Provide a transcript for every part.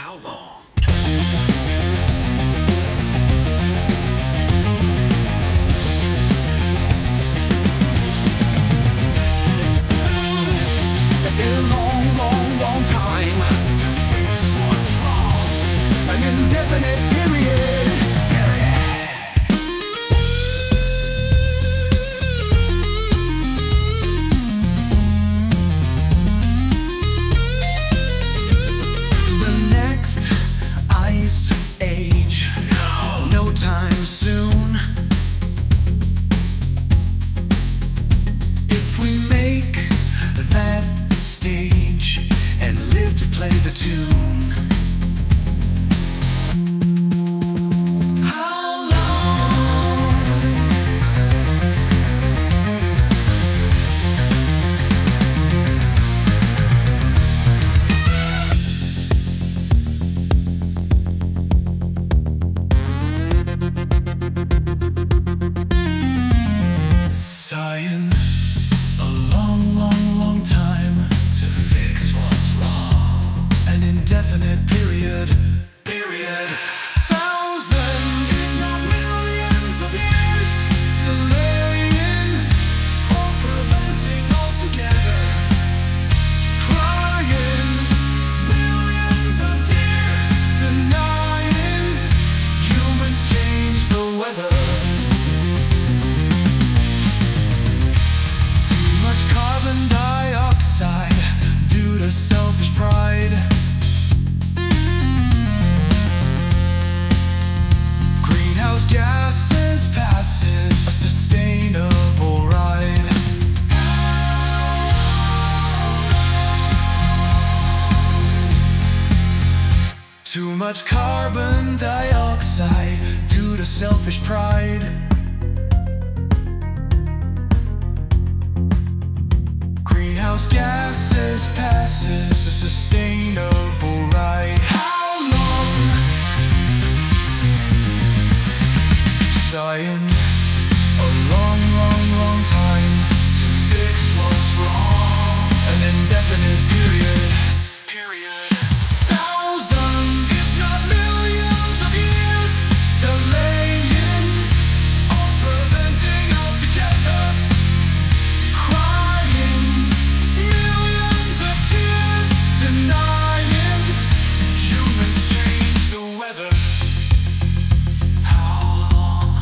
how long? A long, long, long time to fix what's wrong. An indefinite period. The next ice age. No time soon. If we make that stage and live to play the tune. How long? Sighing a long, long, long time to fix what's wrong. An indefinite period. Thousands, if not millions of years, delaying or preventing altogether. Crying millions of tears, denying humans change the weather. Too much carbon dioxide due to selfish pride. Greenhouse gases passes a sustainable ride. Too much carbon dioxide due to selfish pride. Greenhouse gases passes a sustainable ride. How long? Sighing a long, long, long time to fix what's wrong. An indefinite period. Thousands, if not millions of years, delaying or preventing altogether. Crying millions of tears, denying humans change the weather. How long?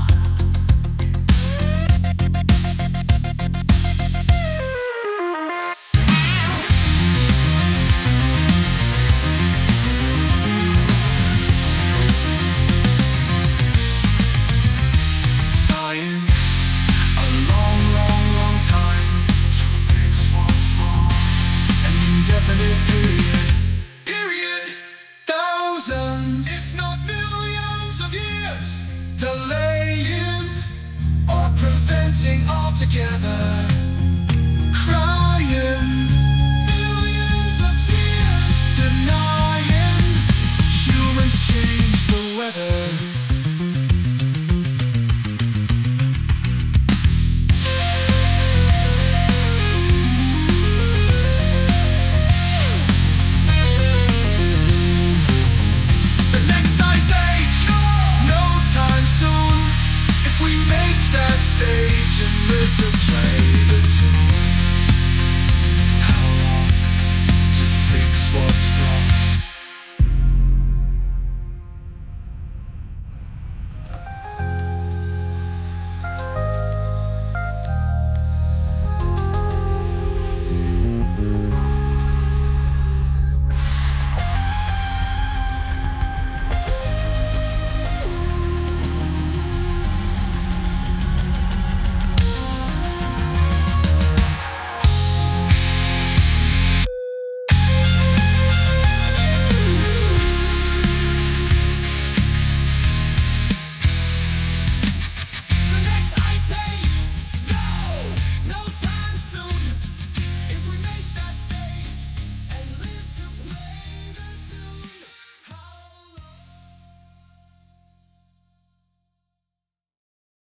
Sighing a long, long, long time to fix what's wrong. An indefinite period. Thousands, if not millions of years, delaying or preventing altogether.